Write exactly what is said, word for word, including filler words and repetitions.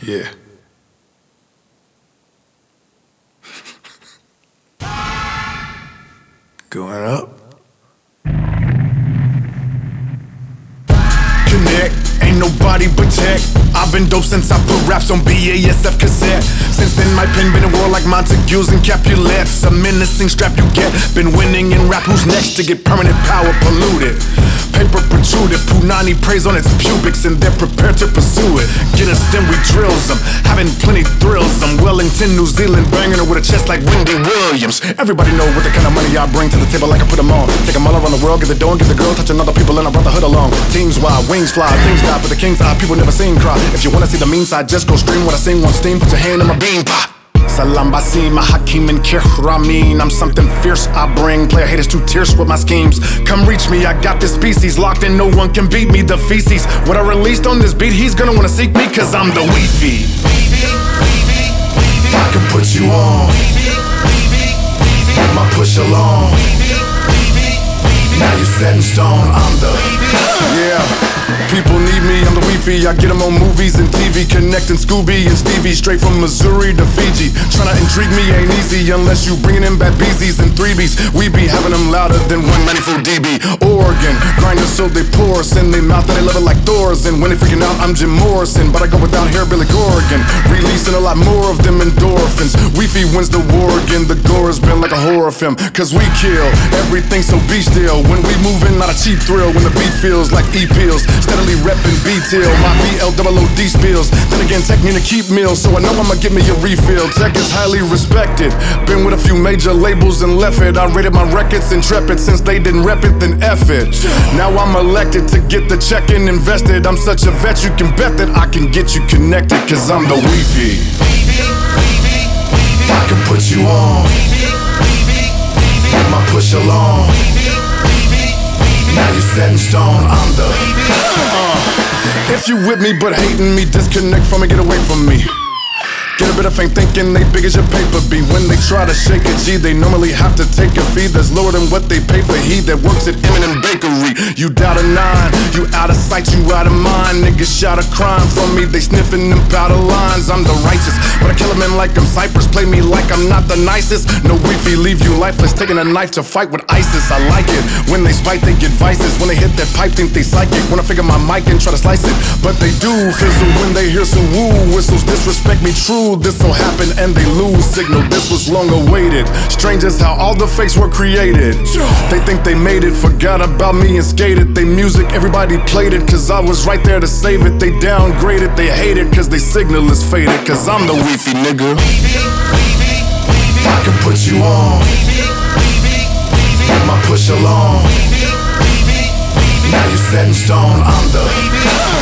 Yeah. Going up. Connect, ain't nobody but tech. I've been dope since I put raps on B A S F cassette. Since then my pen been a war like Montagues and Capulets. A menacing strap you get. Been winning in rap, who's next to get permanent power polluted? Paper protruded, Punani preys on its pubics and they're prepared to pursue it. Get us, then we drills them, having plenty thrills them. Wellington, New Zealand, banging her with a chest like Wendy Williams. Everybody know what the kind of money I bring to the table, like I put them on. Take them all around the world, get the dough and get the girl, touching other people in a brotherhood along. Teams wild, wings fly, things die, but the king's eye, people never seen cry. If you wanna see the mean side, just go stream what I sing on Steam, put your hand in my beam, pah! Salam Basim, Hakim and Kihramin. I'm something fierce I bring. Player haters to tears with my schemes. Come reach me, I got this species locked in, no one can beat me. The feces, what I released on this beat, he's gonna wanna seek me, cause I'm the Weefy. I can put you on, my push along. Now you're set in stone, I'm the, yeah. People need me, I'm the Weefy. I get them on movies and T V, connecting Scooby and Stevie, straight from Missouri to Fiji. Tryna intrigue me ain't easy unless you bringing in bad beezies and three B's. We be having them louder than one ninety-four D B. Oregon, grinding so they pour us in they mouth and they love it like Doors. And when they freaking out, I'm Jim Morrison, but I go without hair, Billy Corrigan. Releasing a lot more of them endorphins. Weefy wins the war again. The gore has been like a horror film, cause we kill everything so be still. When we moving, not a cheap thrill. When the beat feels like E-pills, steadily reppin' B-Till, my B L O O D spills. Then again, Tech need to keep meals, so I know I'ma give me a refill. Tech is highly respected, been with a few major labels and left it. I rated my records intrepid, since they didn't rep it, then F it. Now I'm elected to get the check and invested. I'm such a vet, you can bet that I can get you connected, cause I'm the Weefy. I can put you on, my push along. Now you're set in stone, I'm the, uh, if you with me but hating me, disconnect from me, get away from me. Get a bit of fame thinking they big as your paper be. When they try to shake a G, they normally have to take a fee that's lower than what they pay for. He that works at Eminem Bakery. You doubt a nine, you out of sight, you out of mind. Niggas shout a crime from me, they sniffing them powder lines. I'm the righteous, but I kill a man like I'm Cypress. Play me like I'm not the nicest. No Weefy, leave you lifeless, taking a knife to fight with ISIS. I like it, when they spite they get vices. When they hit that pipe think they psychic. When I figure my mic and try to slice it, but they do fizzle when they hear some woo whistles. Disrespect me true, this'll happen and they lose signal. This was long awaited. Strange as how all the fakes were created. They think they made it, forgot about me and skated. They music, everybody played it, cause I was right there to save it. They downgraded, they hate it, cause they signal is faded. Cause I'm the Weefy, nigga. I can put you on, my push along. Now you're set in stone, I'm the